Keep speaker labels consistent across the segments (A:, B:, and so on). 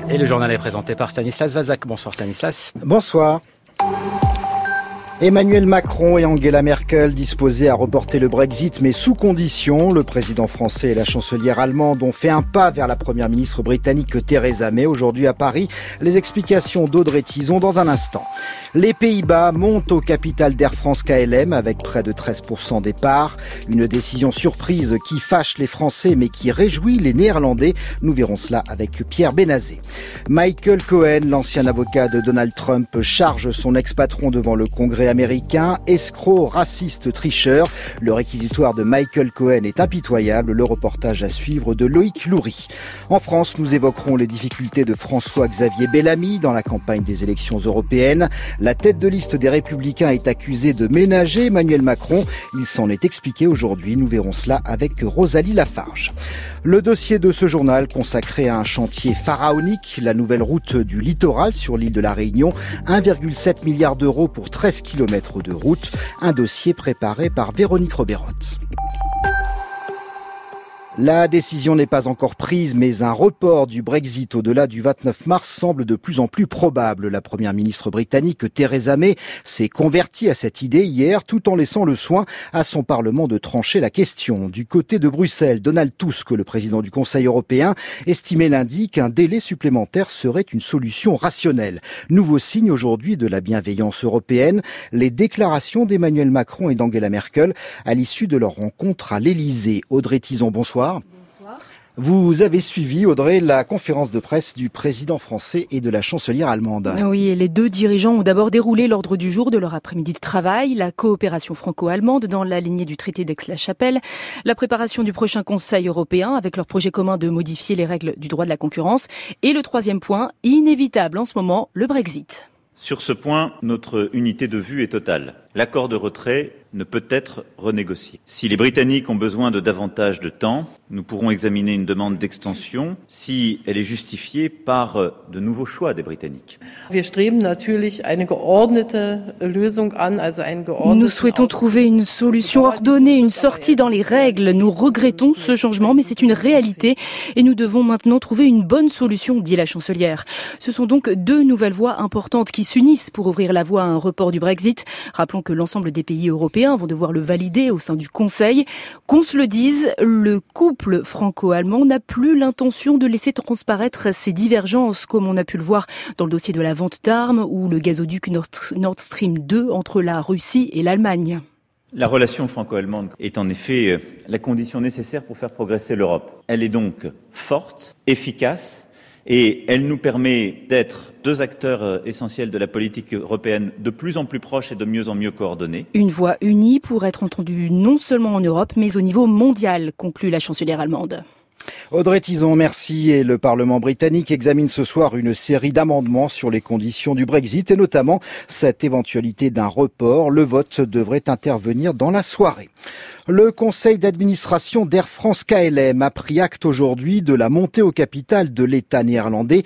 A: Et le journal est présenté par Stanislas Vazak. Bonsoir Stanislas.
B: Bonsoir. Emmanuel Macron et Angela Merkel disposés à reporter le Brexit, mais sous condition. Le président français et la chancelière allemande ont fait un pas vers la première ministre britannique Theresa May aujourd'hui à Paris. Les explications d'Audrey Tizon dans un instant. Les Pays-Bas montent au capital d'Air France KLM avec près de 13% des parts. Une décision surprise qui fâche les Français mais qui réjouit les Néerlandais. Nous verrons cela avec Pierre Benazé. Michael Cohen, l'ancien avocat de Donald Trump, charge son ex-patron devant le Congrès américain, escroc, raciste, tricheur. Le réquisitoire de Michael Cohen est impitoyable. Le reportage à suivre de Loïc Loury. En France, nous évoquerons les difficultés de François-Xavier Bellamy dans la campagne des élections européennes. La tête de liste des Républicains est accusée de ménager Emmanuel Macron. Il s'en est expliqué aujourd'hui. Nous verrons cela avec Rosalie Lafarge. Le dossier de ce journal consacré à un chantier pharaonique, la nouvelle route du littoral sur l'île de la Réunion. 1,7 milliard d'euros pour 13 kilomètres de route. Un dossier préparé par Véronique Roberotte. La décision n'est pas encore prise, mais un report du Brexit au-delà du 29 mars semble de plus en plus probable. La première ministre britannique Theresa May s'est convertie à cette idée hier, tout en laissant le soin à son Parlement de trancher la question. Du côté de Bruxelles, Donald Tusk, le président du Conseil européen, estimait lundi qu'un délai supplémentaire serait une solution rationnelle. Nouveau signe aujourd'hui de la bienveillance européenne, les déclarations d'Emmanuel Macron et d'Angela Merkel à l'issue de leur rencontre à l'Elysée. Audrey Tizon, bonsoir.
C: Bonsoir.
B: Vous avez suivi, Audrey, la conférence de presse du président français et de la chancelière allemande.
C: Oui, et les deux dirigeants ont d'abord déroulé l'ordre du jour de leur après-midi de travail, la coopération franco-allemande dans la lignée du traité d'Aix-la-Chapelle, la préparation du prochain Conseil européen avec leur projet commun de modifier les règles du droit de la concurrence et le troisième point, inévitable en ce moment, le Brexit.
D: Sur ce point, notre unité de vue est totale. L'accord de retrait ne peut être renégocié. Si les Britanniques ont besoin de davantage de temps, nous pourrons examiner une demande d'extension si elle est justifiée par de nouveaux choix des Britanniques.
C: Nous souhaitons trouver une solution ordonnée, une sortie dans les règles. Nous regrettons ce changement, mais c'est une réalité et nous devons maintenant trouver une bonne solution, dit la chancelière. Ce sont donc deux nouvelles voies importantes qui s'unissent pour ouvrir la voie à un report du Brexit. Rappelons que l'ensemble des pays européens vont devoir le valider au sein du Conseil. Qu'on se le dise, le couple franco-allemand n'a plus l'intention de laisser transparaître ces divergences, comme on a pu le voir dans le dossier de la vente d'armes ou le gazoduc Nord Stream 2 entre la Russie et l'Allemagne.
D: La relation franco-allemande est en effet la condition nécessaire pour faire progresser l'Europe. Elle est donc forte, efficace, et elle nous permet d'être deux acteurs essentiels de la politique européenne de plus en plus proches et de mieux en mieux coordonnés.
C: Une voix unie pour être entendue non seulement en Europe, mais au niveau mondial, conclut la chancelière allemande.
B: Audrey Tizon, merci. Et le Parlement britannique examine ce soir une série d'amendements sur les conditions du Brexit et notamment cette éventualité d'un report. Le vote devrait intervenir dans la soirée. Le conseil d'administration d'Air France KLM a pris acte aujourd'hui de la montée au capital de l'État néerlandais,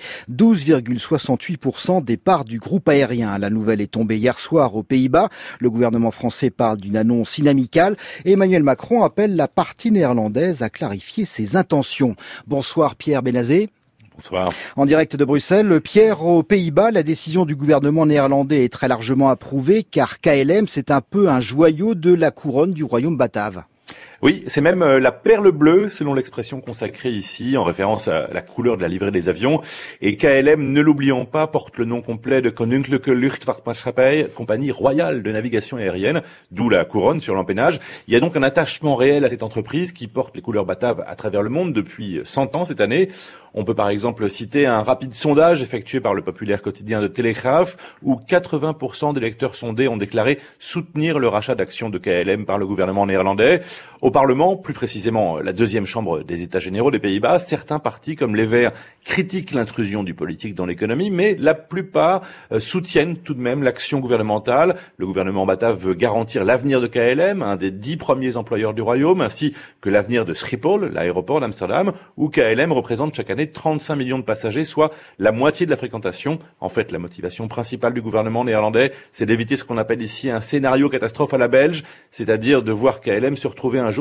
B: 12,68% des parts du groupe aérien. La nouvelle est tombée hier soir aux Pays-Bas. Le gouvernement français parle d'une annonce inamicale. Emmanuel Macron appelle la partie néerlandaise à clarifier ses intentions. Bonsoir Pierre Benazé.
E: Bonsoir.
B: En direct de Bruxelles, Pierre, aux Pays-Bas, la décision du gouvernement néerlandais est très largement approuvée car KLM, c'est un peu un joyau de la couronne du royaume batave.
E: Oui, c'est même la perle bleue, selon l'expression consacrée ici, en référence à la couleur de la livrée des avions. Et KLM, ne l'oublions pas, porte le nom complet de Koninklijke Luchtvaartmaatschappij, compagnie royale de navigation aérienne, d'où la couronne sur l'empennage. Il y a donc un attachement réel à cette entreprise qui porte les couleurs bataves à travers le monde depuis 100 ans cette année. On peut par exemple citer un rapide sondage effectué par le populaire quotidien de Telegraaf, où 80% des lecteurs sondés ont déclaré soutenir le rachat d'actions de KLM par le gouvernement néerlandais. Au Parlement, plus précisément la deuxième chambre des États généraux des Pays-Bas, certains partis comme les Verts critiquent l'intrusion du politique dans l'économie, mais la plupart soutiennent tout de même l'action gouvernementale. Le gouvernement batave veut garantir l'avenir de KLM, un des 10 premiers employeurs du royaume, ainsi que l'avenir de Schiphol, l'aéroport d'Amsterdam, où KLM représente chaque année 35 millions de passagers, soit la moitié de la fréquentation. En fait, la motivation principale du gouvernement néerlandais, c'est d'éviter ce qu'on appelle ici un scénario catastrophe à la belge, c'est-à-dire de voir KLM se retrouver un jour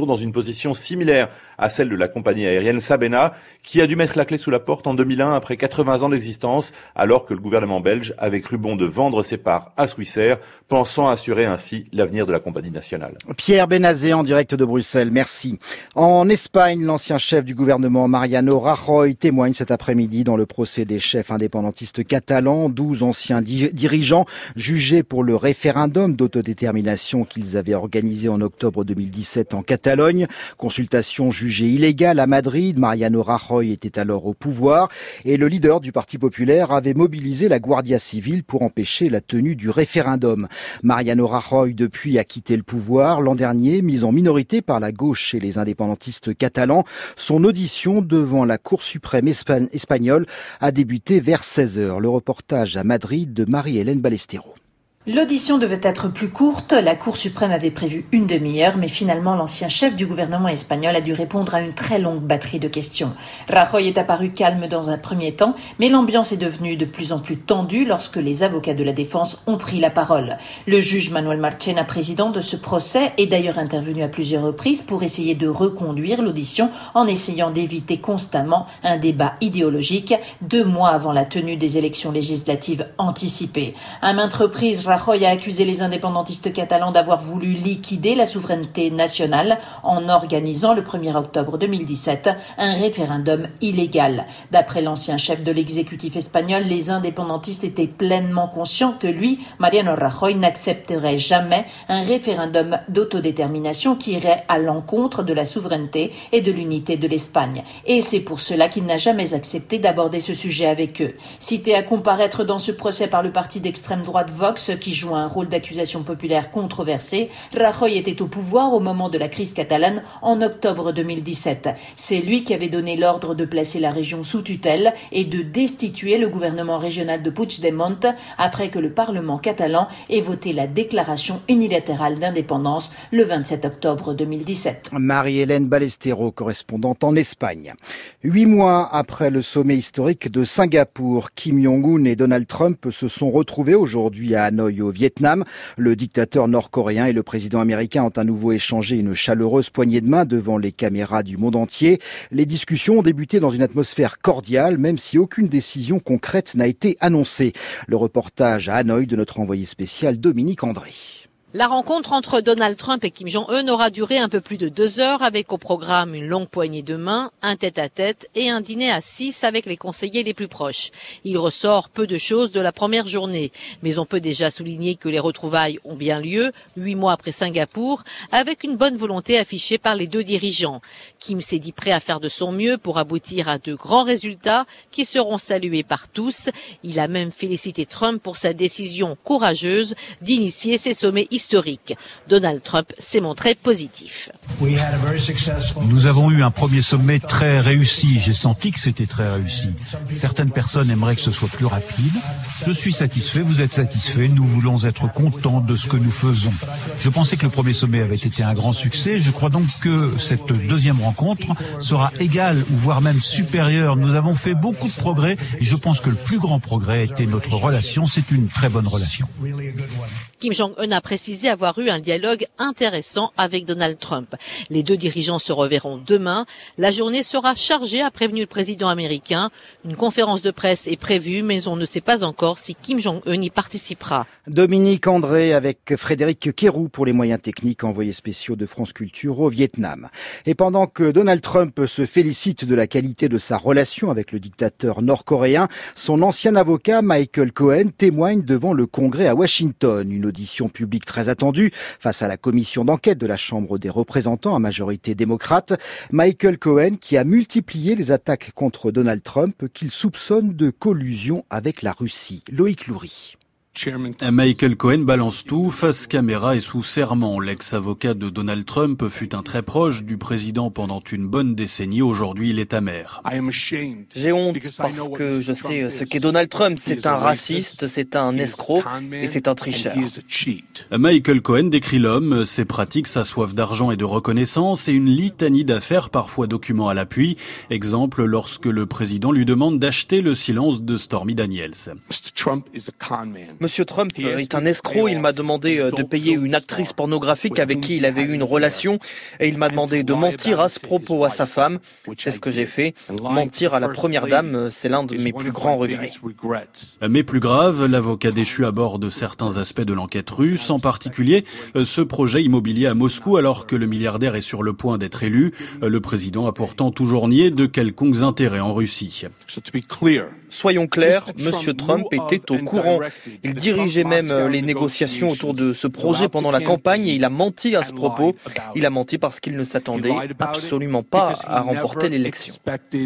E: retour dans une position similaire à celle de la compagnie aérienne Sabena, qui a dû mettre la clé sous la porte en 2001 après 80 ans d'existence, alors que le gouvernement belge avait cru bon de vendre ses parts à Swissair, pensant assurer ainsi l'avenir de la compagnie nationale.
B: Pierre Benazé en direct de Bruxelles, merci. En Espagne, l'ancien chef du gouvernement Mariano Rajoy témoigne cet après-midi dans le procès des chefs indépendantistes catalans, 12 anciens dirigeants jugés pour le référendum d'autodétermination qu'ils avaient organisé en octobre 2017 en Catalogne. Consultation jugée illégale à Madrid, Mariano Rajoy était alors au pouvoir et le leader du Parti populaire avait mobilisé la Guardia Civile pour empêcher la tenue du référendum. Mariano Rajoy depuis a quitté le pouvoir l'an dernier, mis en minorité par la gauche et les indépendantistes catalans. Son audition devant la Cour suprême espagnole a débuté vers 16h. Le reportage à Madrid de Marie-Hélène Ballestero.
F: L'audition devait être plus courte. La Cour suprême avait prévu une demi-heure, mais finalement, l'ancien chef du gouvernement espagnol a dû répondre à une très longue batterie de questions. Rajoy est apparu calme dans un premier temps, mais l'ambiance est devenue de plus en plus tendue lorsque les avocats de la défense ont pris la parole. Le juge Manuel Marchena, président de ce procès, est d'ailleurs intervenu à plusieurs reprises pour essayer de reconduire l'audition en essayant d'éviter constamment un débat idéologique 2 mois avant la tenue des élections législatives anticipées. À maintes reprises, Rajoy a accusé les indépendantistes catalans d'avoir voulu liquider la souveraineté nationale en organisant le 1er octobre 2017 un référendum illégal. D'après l'ancien chef de l'exécutif espagnol, les indépendantistes étaient pleinement conscients que lui, Mariano Rajoy, n'accepterait jamais un référendum d'autodétermination qui irait à l'encontre de la souveraineté et de l'unité de l'Espagne. Et c'est pour cela qu'il n'a jamais accepté d'aborder ce sujet avec eux. Cité à comparaître dans ce procès par le parti d'extrême droite Vox, qui joue un rôle d'accusation populaire controversé, Rajoy était au pouvoir au moment de la crise catalane en octobre 2017. C'est lui qui avait donné l'ordre de placer la région sous tutelle et de destituer le gouvernement régional de Puigdemont après que le Parlement catalan ait voté la déclaration unilatérale d'indépendance le 27 octobre 2017.
B: Marie-Hélène Ballestero, correspondante en Espagne. 8 mois après le sommet historique de Singapour, Kim Jong-un et Donald Trump se sont retrouvés aujourd'hui à Hanoï au Vietnam. Le dictateur nord-coréen et le président américain ont à nouveau échangé une chaleureuse poignée de main devant les caméras du monde entier. Les discussions ont débuté dans une atmosphère cordiale, même si aucune décision concrète n'a été annoncée. Le reportage à Hanoï de notre envoyé spécial Dominique André.
G: La rencontre entre Donald Trump et Kim Jong-un aura duré un peu plus de 2 heures avec au programme une longue poignée de main, un tête-à-tête et un dîner à 6 avec les conseillers les plus proches. Il ressort peu de choses de la première journée, mais on peut déjà souligner que les retrouvailles ont bien lieu, 8 mois après Singapour, avec une bonne volonté affichée par les 2 dirigeants. Kim s'est dit prêt à faire de son mieux pour aboutir à de grands résultats qui seront salués par tous. Il a même félicité Trump pour sa décision courageuse d'initier ces sommets historiques. Donald Trump s'est montré positif.
H: Nous avons eu un premier sommet très réussi. J'ai senti que c'était très réussi. Certaines personnes aimeraient que ce soit plus rapide. Je suis satisfait, vous êtes satisfait. Nous voulons être contents de ce que nous faisons. Je pensais que le premier sommet avait été un grand succès. Je crois donc que cette deuxième rencontre sera égale ou voire même supérieure. Nous avons fait beaucoup de progrès et je pense que le plus grand progrès était notre relation. C'est une très bonne relation.
G: Kim Jong-un a précisé avoir eu un dialogue intéressant avec Donald Trump. Les 2 dirigeants se reverront demain. La journée sera chargée, a prévenu le président américain. Une conférence de presse est prévue, mais on ne sait pas encore si Kim Jong-un y participera.
B: Dominique André avec Frédéric Kérou pour les moyens techniques, envoyés spéciaux de France Culture au Vietnam. Et pendant que Donald Trump se félicite de la qualité de sa relation avec le dictateur nord-coréen, son ancien avocat Michael Cohen témoigne devant le Congrès à Washington. Une audition publique très attendue face à la commission d'enquête de la Chambre des représentants à majorité démocrate. Michael Cohen qui a multiplié les attaques contre Donald Trump qu'il soupçonne de collusion avec la Russie. Loïc Loury.
I: Michael Cohen balance tout, face caméra et sous serment. L'ex-avocat de Donald Trump fut un très proche du président pendant une bonne décennie. Aujourd'hui, il est amer.
J: J'ai honte parce que je sais ce qu'est Donald Trump. C'est un raciste, c'est un escroc et c'est un tricheur.
I: Michael Cohen décrit l'homme, ses pratiques, sa soif d'argent et de reconnaissance et une litanie d'affaires, parfois documents à l'appui. Exemple, lorsque le président lui demande d'acheter le silence de Stormy Daniels.
J: Monsieur Trump est un escroc. Il m'a demandé de payer une actrice pornographique avec qui il avait eu une relation et il m'a demandé de mentir à ce propos à sa femme. C'est ce que j'ai fait. Mentir à la première dame, c'est l'un de mes plus grands regrets.
I: Mais plus grave, l'avocat déchu aborde certains aspects de l'enquête russe, en particulier ce projet immobilier à Moscou alors que le milliardaire est sur le point d'être élu. Le président a pourtant toujours nié de quelconques intérêts en Russie.
J: Soyons clairs, Monsieur Trump était au courant. Il dirigeait même les négociations autour de ce projet pendant la campagne et il a menti à ce propos. Il a menti parce qu'il ne s'attendait absolument pas à remporter l'élection.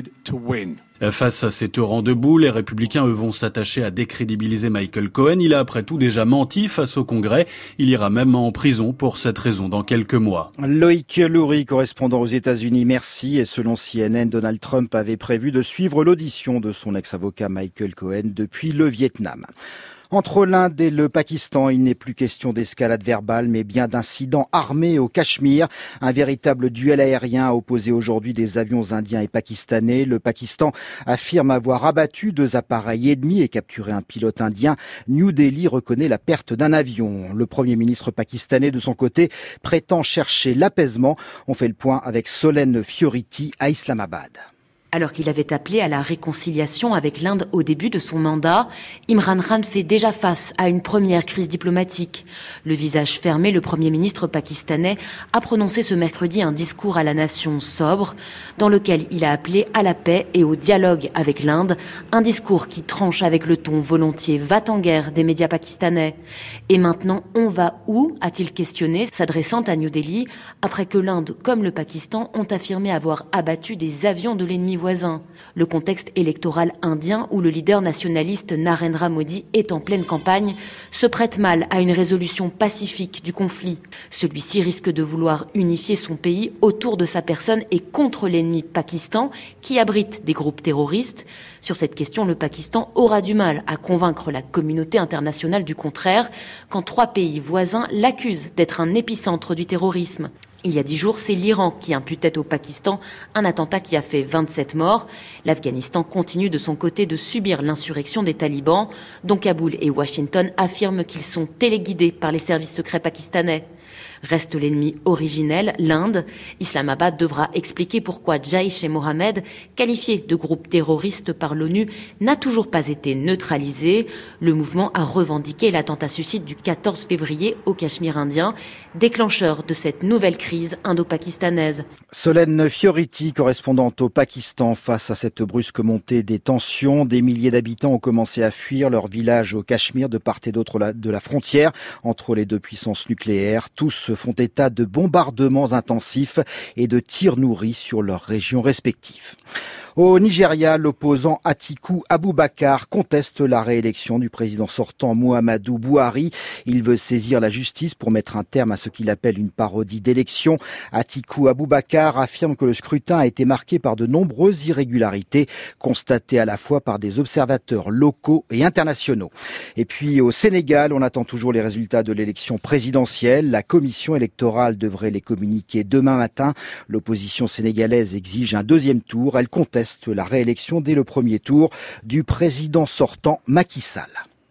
I: Face à ces torrents de boue, les Républicains, eux, vont s'attacher à décrédibiliser Michael Cohen. Il a après tout déjà menti face au Congrès. Il ira même en prison pour cette raison dans quelques mois.
B: Loïc Loury, correspondant aux États-Unis, merci. Et selon CNN, Donald Trump avait prévu de suivre l'audition de son ex-avocat Michael Cohen depuis le Vietnam. Entre l'Inde et le Pakistan, il n'est plus question d'escalade verbale, mais bien d'incidents armés au Cachemire. Un véritable duel aérien a opposé aujourd'hui des avions indiens et pakistanais. Le Pakistan affirme avoir abattu 2 appareils ennemis et capturé un pilote indien. New Delhi reconnaît la perte d'un avion. Le Premier ministre pakistanais, de son côté, prétend chercher l'apaisement. On fait le point avec Solène Fioriti à Islamabad.
K: Alors qu'il avait appelé à la réconciliation avec l'Inde au début de son mandat, Imran Khan fait déjà face à une première crise diplomatique. Le visage fermé, le Premier ministre pakistanais a prononcé ce mercredi un discours à la nation sobre, dans lequel il a appelé à la paix et au dialogue avec l'Inde, un discours qui tranche avec le ton volontiers va-t-en-guerre des médias pakistanais. Et maintenant, on va où ? A-t-il questionné, s'adressant à New Delhi, après que l'Inde comme le Pakistan ont affirmé avoir abattu des avions de l'ennemi voisin. Le contexte électoral indien, où le leader nationaliste Narendra Modi est en pleine campagne, se prête mal à une résolution pacifique du conflit. Celui-ci risque de vouloir unifier son pays autour de sa personne et contre l'ennemi Pakistan, qui abrite des groupes terroristes. Sur cette question, le Pakistan aura du mal à convaincre la communauté internationale du contraire, quand 3 pays voisins l'accusent d'être un épicentre du terrorisme. Il y a 10 jours, c'est l'Iran qui imputait au Pakistan un attentat qui a fait 27 morts. L'Afghanistan continue de son côté de subir l'insurrection des talibans, dont Kaboul et Washington affirment qu'ils sont téléguidés par les services secrets pakistanais. Reste l'ennemi originel, l'Inde. Islamabad devra expliquer pourquoi Jaïch-e-Mohammed, qualifié de groupe terroriste par l'ONU, n'a toujours pas été neutralisé. Le mouvement a revendiqué l'attentat suicide du 14 février au Cachemire indien, déclencheur de cette nouvelle crise indo-pakistanaise.
B: Solène Fioriti, correspondante au Pakistan, face à cette brusque montée des tensions. Des milliers d'habitants ont commencé à fuir leur village au Cachemire de part et d'autre de la frontière entre les 2 puissances nucléaires. Tous font état de bombardements intensifs et de tirs nourris sur leurs régions respectives. Au Nigeria, l'opposant Atiku Abubakar conteste la réélection du président sortant Muhammadu Buhari. Il veut saisir la justice pour mettre un terme à ce qu'il appelle une parodie d'élection. Atiku Abubakar affirme que le scrutin a été marqué par de nombreuses irrégularités, constatées à la fois par des observateurs locaux et internationaux. Et puis au Sénégal, on attend toujours les résultats de l'élection présidentielle. La commission électorale devrait les communiquer demain matin. L'opposition sénégalaise exige un 2e tour. Elle conteste la réélection dès le 1er tour du président sortant Macky Sall.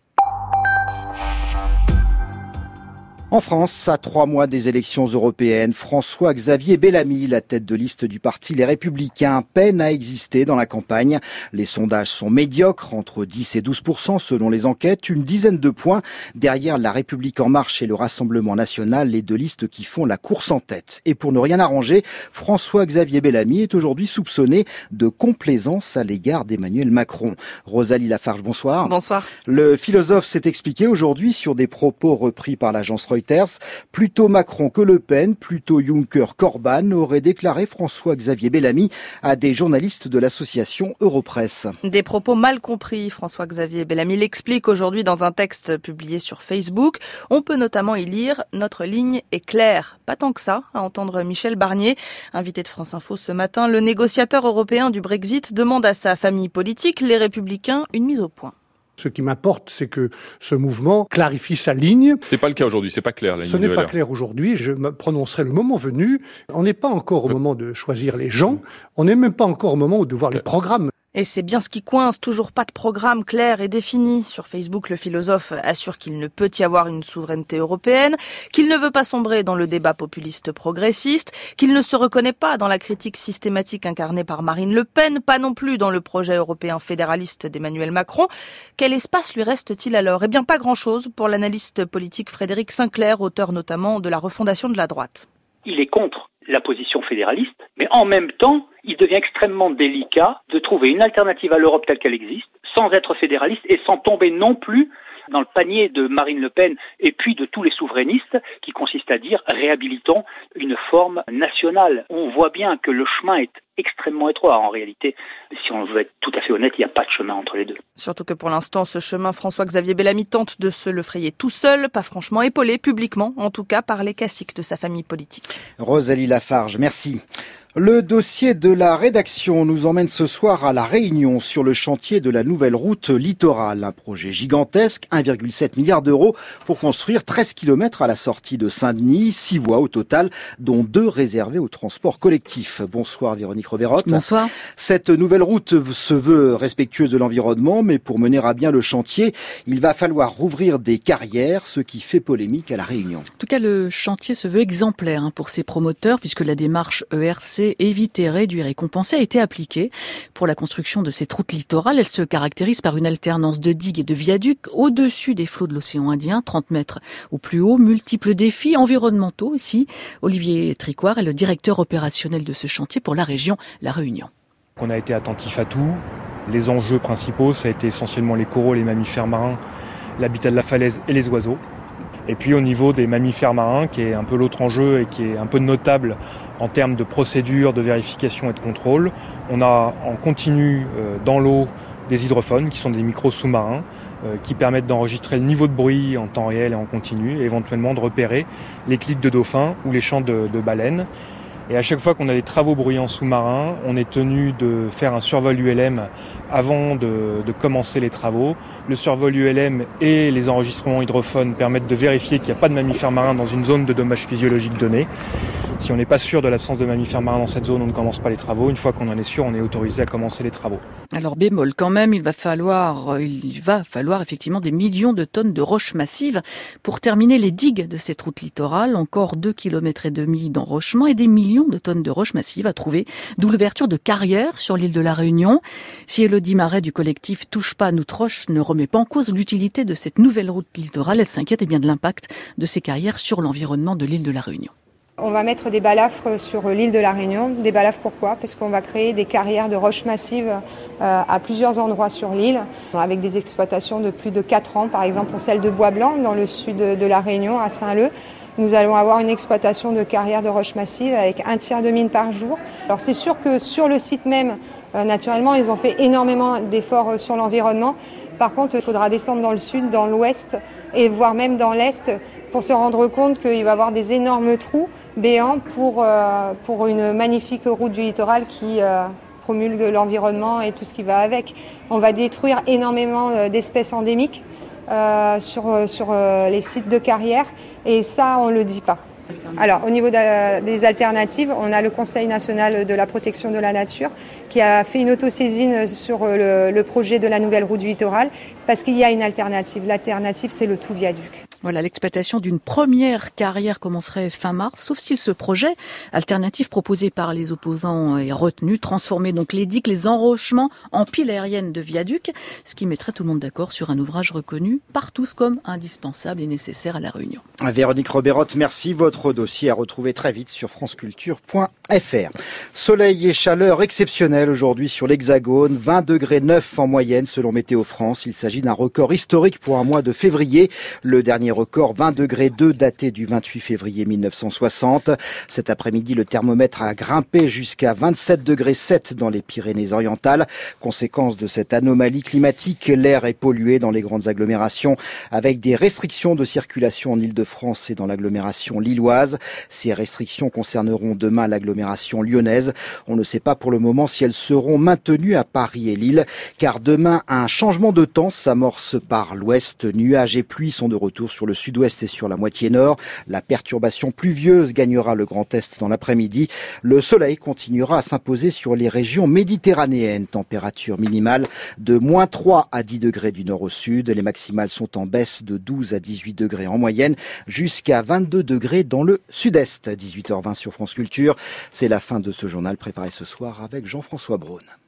B: En France, à 3 mois des élections européennes, François-Xavier Bellamy, la tête de liste du parti Les Républicains, peine à exister dans la campagne. Les sondages sont médiocres, entre 10 et 12% selon les enquêtes, une dizaine de points derrière La République En Marche et le Rassemblement National, les 2 listes qui font la course en tête. Et pour ne rien arranger, François-Xavier Bellamy est aujourd'hui soupçonné de complaisance à l'égard d'Emmanuel Macron. Rosalie Lafarge, bonsoir.
L: Bonsoir.
B: Le philosophe s'est expliqué aujourd'hui sur des propos repris par l'agence Reuters. Plutôt Macron que Le Pen, plutôt Juncker qu'Orban, aurait déclaré François-Xavier Bellamy à des journalistes de l'association Europresse.
L: Des propos mal compris. François-Xavier Bellamy l'explique aujourd'hui dans un texte publié sur Facebook. On peut notamment y lire « Notre ligne est claire ». Pas tant que ça, à entendre Michel Barnier. Invité de France Info ce matin, le négociateur européen du Brexit demande à sa famille politique, les Républicains, une mise au point.
M: Ce qui m'importe, c'est que ce mouvement clarifie sa ligne.
N: C'est pas le cas aujourd'hui, c'est pas clair.
M: Ce n'est pas clair aujourd'hui, je me prononcerai le moment venu. On n'est pas encore au moment de choisir les gens, on n'est même pas encore au moment de voir les programmes.
L: Et c'est bien ce qui coince, toujours pas de programme clair et défini. Sur Facebook, le philosophe assure qu'il ne peut y avoir une souveraineté européenne, qu'il ne veut pas sombrer dans le débat populiste progressiste, qu'il ne se reconnaît pas dans la critique systématique incarnée par Marine Le Pen, pas non plus dans le projet européen fédéraliste d'Emmanuel Macron. Quel espace lui reste-t-il alors ? Eh bien, pas grand-chose pour l'analyste politique Frédéric Sinclair, auteur notamment de La refondation de la droite.
N: Il est contre la position fédéraliste, mais en même temps, il devient extrêmement délicat de trouver une alternative à l'Europe telle qu'elle existe, sans être fédéraliste et sans tomber non plus dans le panier de Marine Le Pen et puis de tous les souverainistes qui consiste à dire réhabilitons une forme nationale. On voit bien que le chemin est extrêmement étroit. En réalité, si on veut être tout à fait honnête, il n'y a pas de chemin entre les deux.
L: Surtout que pour l'instant, ce chemin, François-Xavier Bellamy tente de se le frayer tout seul, pas franchement épaulé, publiquement, en tout cas par les caciques de sa famille politique.
B: Rosalie Lafarge, merci. Le dossier de la rédaction nous emmène ce soir à La Réunion sur le chantier de la nouvelle route littorale. Un projet gigantesque, 1,7 milliard d'euros pour construire 13 km à la sortie de Saint-Denis, 6 voies au total, dont 2 réservées au transport collectif. Bonsoir Véronique Roberotte.
O: Bonsoir.
B: Cette nouvelle route se veut respectueuse de l'environnement, mais pour mener à bien le chantier, il va falloir rouvrir des carrières, ce qui fait polémique à La Réunion.
O: En tout cas, le chantier se veut exemplaire pour ses promoteurs, puisque la démarche ERC éviter, réduire et compenser a été appliquée. Pour la construction de cette route littorale, elle se caractérise par une alternance de digues et de viaducs au-dessus des flots de l'océan Indien, 30 mètres au plus haut, multiples défis environnementaux aussi. Olivier Tricoire est le directeur opérationnel de ce chantier pour la région La Réunion.
P: On a été attentif à tout. Les enjeux principaux, ça a été essentiellement les coraux, les mammifères marins, l'habitat de la falaise et les oiseaux. Et puis au niveau des mammifères marins, qui est un peu l'autre enjeu et qui est un peu notable en termes de procédures, de vérification et de contrôle, on a en continu dans l'eau des hydrophones qui sont des micros sous-marins qui permettent d'enregistrer le niveau de bruit en temps réel et en continu et éventuellement de repérer les clics de dauphins ou les chants de baleines. Et à chaque fois qu'on a des travaux bruyants sous-marins, on est tenu de faire un survol ULM avant de commencer les travaux. Le survol ULM et les enregistrements hydrophones permettent de vérifier qu'il n'y a pas de mammifères marins dans une zone de dommages physiologiques donnée. Si on n'est pas sûr de l'absence de mammifères marins dans cette zone, on ne commence pas les travaux. Une fois qu'on en est sûr, on est autorisé à commencer les travaux.
O: Alors bémol quand même, il va falloir effectivement des millions de tonnes de roches massives pour terminer les digues de cette route littorale. Encore 2,5 km d'enrochement et des millions de tonnes de roches massives à trouver, d'où l'ouverture de carrières sur l'île de la Réunion. Si Élodie Marais du collectif Touche pas à notre roche ne remet pas en cause l'utilité de cette nouvelle route littorale, elle s'inquiète bien de l'impact de ces carrières sur l'environnement de l'île de la Réunion.
Q: On va mettre des balafres sur l'île de la Réunion. Des balafres pourquoi ? Parce qu'on va créer des carrières de roches massives à plusieurs endroits sur l'île, avec des exploitations de plus de 4 ans, par exemple celle de Bois-Blanc, dans le sud de la Réunion, à Saint-Leu. Nous allons avoir une exploitation de carrières de roches massives avec 1 tiers de mine par jour. Alors c'est sûr que sur le site même, naturellement, ils ont fait énormément d'efforts sur l'environnement. Par contre, il faudra descendre dans le sud, dans l'ouest et voire même dans l'est pour se rendre compte qu'il va y avoir des énormes trous béants pour une magnifique route du littoral qui promulgue l'environnement et tout ce qui va avec. On va détruire énormément d'espèces endémiques sur les sites de carrière et ça, on ne le dit pas. Alors, au niveau des alternatives, on a le Conseil national de la protection de la nature qui a fait une autosaisine sur le projet de la nouvelle route du littoral parce qu'il y a une alternative. L'alternative, c'est le tout viaduc.
O: Voilà, l'exploitation d'une première carrière commencerait fin mars, sauf si ce projet alternatif proposé par les opposants est retenu, transformer donc les digues, les enrochements en piles aériennes de viaducs, ce qui mettrait tout le monde d'accord sur un ouvrage reconnu par tous comme indispensable et nécessaire à La Réunion.
B: Véronique Roberotte, merci. Votre dossier à retrouver très vite sur franceculture.fr. Soleil et chaleur exceptionnelle aujourd'hui sur l'Hexagone, 20,9 degrés en moyenne selon Météo France. Il s'agit d'un record historique pour un mois de février. Le dernier record, 20,2 degrés daté du 28 février 1960. Cet après-midi, le thermomètre a grimpé jusqu'à 27,7 degrés dans les Pyrénées-Orientales. Conséquence de cette anomalie climatique, l'air est pollué dans les grandes agglomérations avec des restrictions de circulation en Île-de-France et dans l'agglomération lilloise. Ces restrictions concerneront demain l'agglomération lyonnaise. On ne sait pas pour le moment si elles seront maintenues à Paris et Lille, car demain, un changement de temps s'amorce par l'ouest. Nuages et pluie sont de retour sur le sud-ouest et sur la moitié nord. La perturbation pluvieuse gagnera le Grand Est dans l'après-midi. Le soleil continuera à s'imposer sur les régions méditerranéennes. Température minimale de -3 à 10 degrés du nord au sud. Les maximales sont en baisse de 12 à 18 degrés en moyenne, jusqu'à 22 degrés dans le sud-est. 18h20 sur France Culture. C'est la fin de ce journal préparé ce soir avec Jean-François Braun.